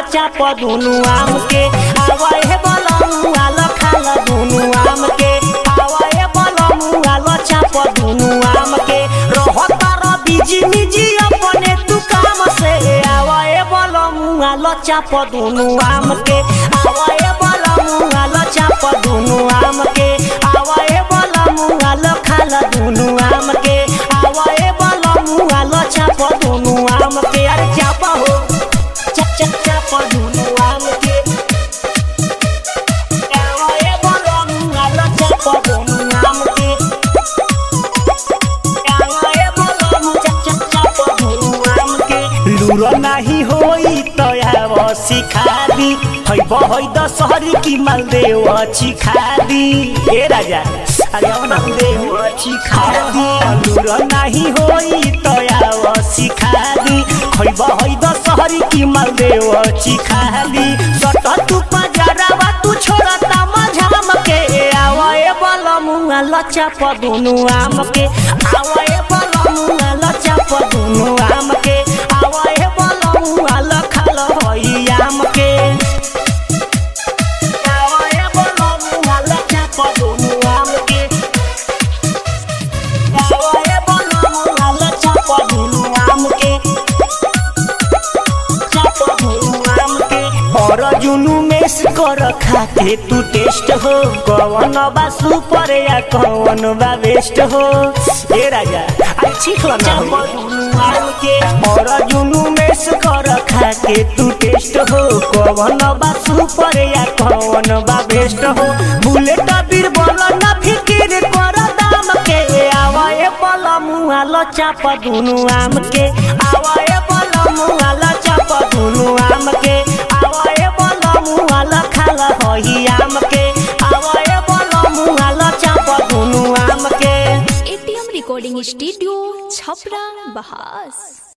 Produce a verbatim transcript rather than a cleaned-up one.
चाप दुनु आम के आवा हे बलमुआ ल खाल दुनु आम के आवा हे बलमुआ ल चाप दुनु आम के रहता र बिजी निजी अपने तू काम से आवा हे बलमुआ ल चाप दुनु आम के आवा हे बलमुआ ल चाप दुनु आम के आवा हे बलमुआ ल खाल दुनु आम के आवा हे बलमुआ ल चाप दुनु आम के अरे चाप हो चप चप चाप दुनु आम के आवा हे बलमुआ ल चाप दुनु आम के आवा हे बलमुआ चप चप चाप दुनु आम के लूर नाही होई तो आव सिखा दी हई बहई दशहरी की मालदेव चिखा दी ए राजा अरे मालदेव चिखा दी लूर नाही होई तो आव सिखा दी हई बहई दशहरी की मालदेव चिखा दी सट तू पजरावा तू छोड़ता मझाम के आवा ए बलमुआ ल चाप दुनु आम के आवा ए बलमुआ ल चाप दुनु आम के आवा ए बलमुआ ल खाल हई आम के आवा ए बलमुआ ल चाप दुनु आम के आवा ए बलमुआ ल चाप दुनु आम के चाप दुनु आम के और जुनू मेस कर खा के तू टेस्ट हो कौन बा सुपर या कौन बा बेस्ट हो ए राजा आई चिखला ना आम के और जुनू मेस कर खा के तू टेस्ट हो कौन बा सुपर या कौन बा बेस्ट हो बुलेट बीरबल ना फिकिर कर दाम के आवा ए बलमुआ ल चाप दुनु आम के आवा ए बलमुआ ल चाप दुनु आम के आवा ए बलमुआ ल खाल हई आम के आवा ए बलमुआ ल चाप दुनु आम के एटीएम रिकॉर्डिंग स्टूडियो छपरा बहास।